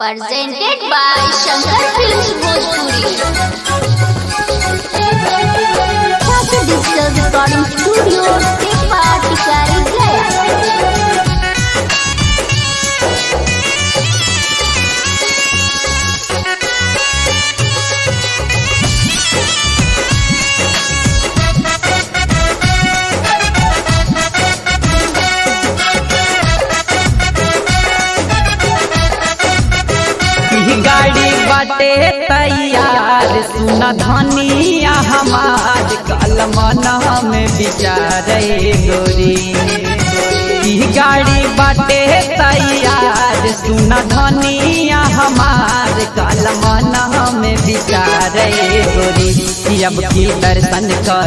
Presented by Shankar Films Bhojpuri. Happy Digital Recording Studio, Tepa Tikari Gaya. गाड़ी बाटे तैयार सुन धनिया हमार कलमना में विचारे गोरी। गाड़ी बाटे तैयार सुन धनिया हमार कलमना में विचारे गोरी। अब की दर्शन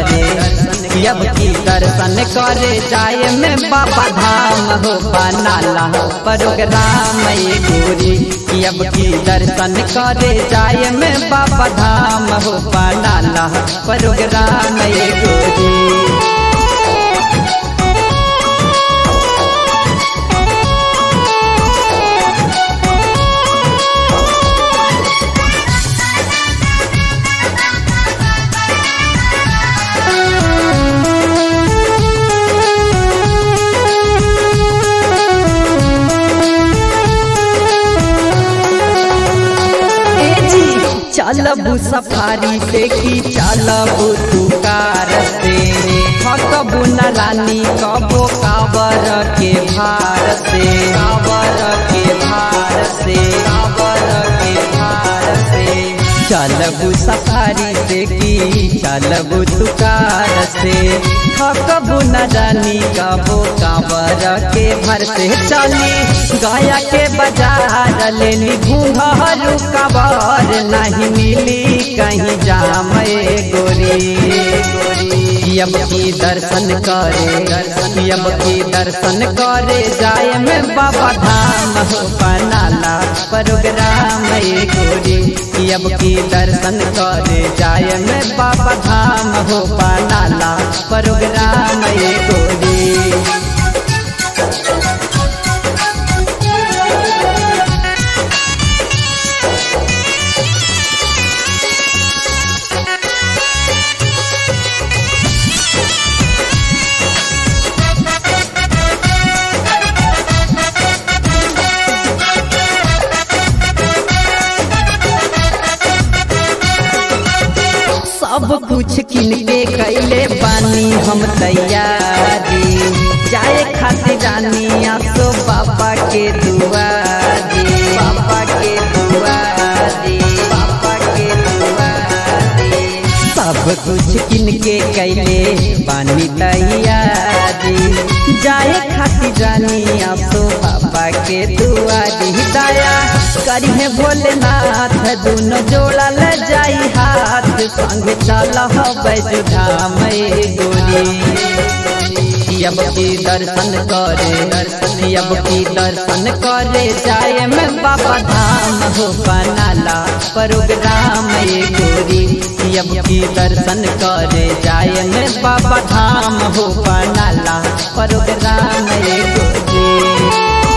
करे जाए में बाबा धाम हो बनाला प्रोग्राम गोरी। अब की दर्शन करे जाए में बाबा धाम हो बनाला प्रोग्राम गोरी। चलबू सफारी से की चलबू तुकार से थकबू न रानी कबो काबर के भार से चलबू सफारी से की चलबू तुकार से थकबू न रानी कबो काबर के भर से चली गया के बाजार लेनी घूंघरू कबर नहीं मिली कहीं जाम गोरी। अब की दर्शन करे जाए में बाबा धाम हो बनाला प्रोग्राम गोरी। अब की दर्शन करे जाए में बाबा धाम हो बनाला प्रोग्राम गोरी। सब कुछ किन के कैले बानी हम तैयारी जाए खातिर रानी आसो बाबा के दुआरी। सब कुछ किन के कैले बानी तैयारी जाए खातिर रानी आसो बाबा के दुआरी। दया करिहे भोलेनाथ दोनों जोड़ा ल जाई हाथ संग चल बैजुधाम गोरी। अब की दर्शन करे जाए में बाबा धाम हो बनाला प्रोग्राम गोरी। अब की दर्शन करे जाए में बाबा धाम हो बनाला प्रोग्राम गोरी।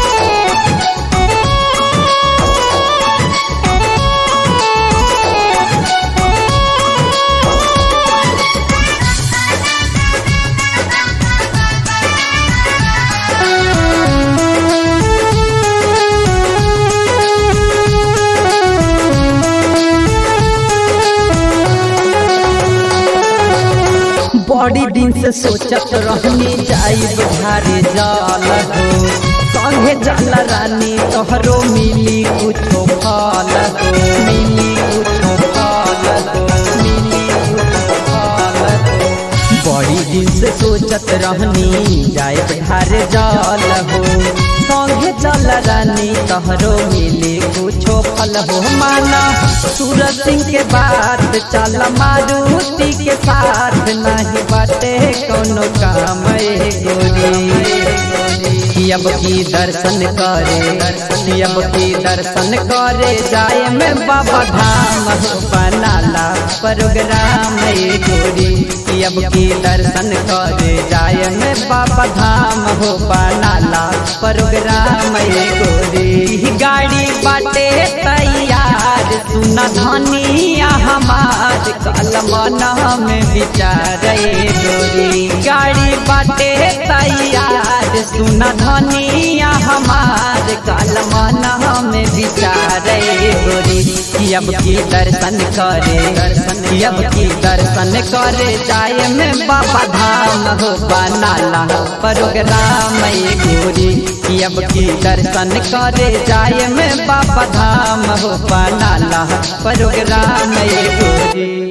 बड़ी दिन से सोचत रहनी जाई बुझारे जल हो संगे जल रानी तोहरो मिली कुछो फल बड़ी दिन से सोचत रहनी जाए बुझारे जल हो संगे जल रानी तोहरो मिली कुछो फल हो। माना सूरज सिंह के बात चल मारुति के साथ नहीं बाटे कोनो काम गोरी। अब की दर्शन करे जाए में बाबा धाम हो बनाला प्रोग्राम गोरी। कि अब की दर्शन करे जाय में बाबा धाम हो बनाला प्रोग्राम गोरी गाड़ी बाटे तैयार सुना धनिया हमार कलमना में विचार गोरी गाड़ी बाटे तैयार सुना धनिया हमार कलमना में विचार गोरी कि अब की दर्शन करे जाय में बाबा धाम हो बनाला प्रोग्राम गोरी कि अब की दर्शन करे जाय में बाबा धाम हो बनाला प्रोग्राम गोरी।